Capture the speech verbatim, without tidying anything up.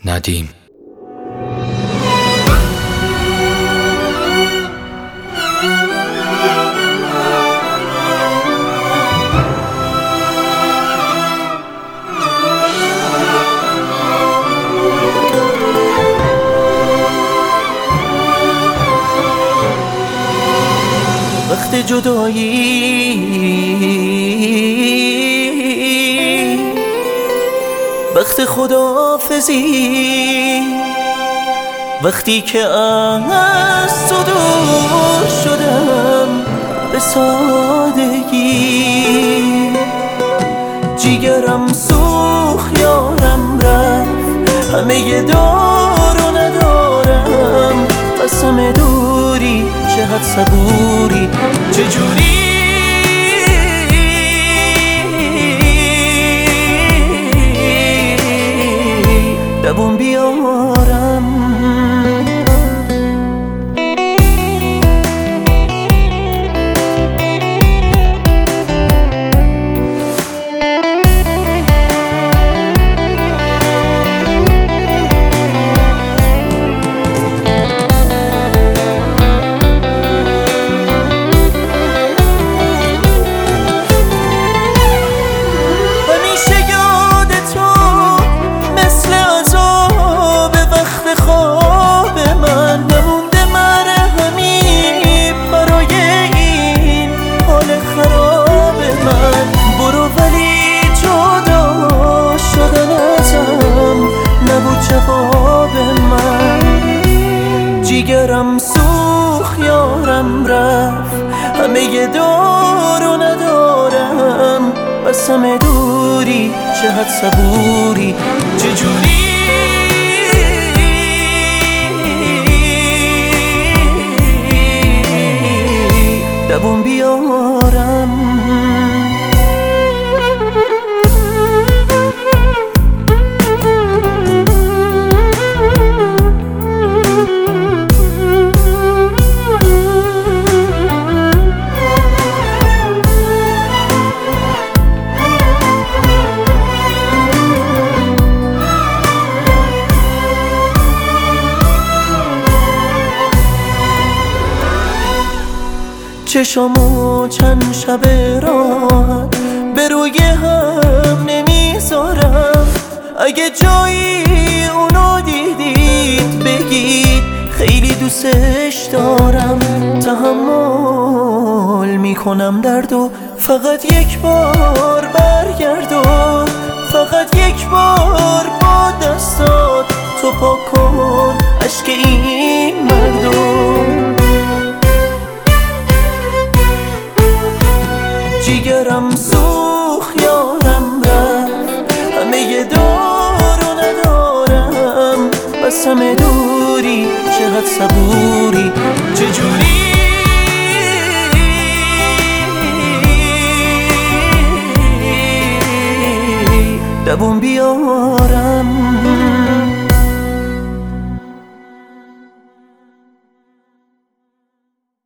ندیم. وقت جدایی، وقت خداحافظی، وقتی که از تو دور شدم به سادگی، جیگرم سوخت یارم رفت، همه دار و ندارم، قسم دوری چقدر صبوری، چجوری دووم بیارم. جواب من جیگرم سوخت یارم رفت، همه دار و ندارم، قسم دوری چقدر صبوری، چجوری دووم بیارم. چشامو چند شب راحت به روی هم نمیذارم، اگه جایی اونو دیدید بگید خیلی دوستش دارم، تحمل میکنم درد و فقط یک بار برگردو، فقط یک بار با دستات تو پاک کن اشک این مردم، جیگرم سوخت یارم رفت، همه دار و ندارم، قسم دوری چقدر صبوری، چجوری دووم بیارم.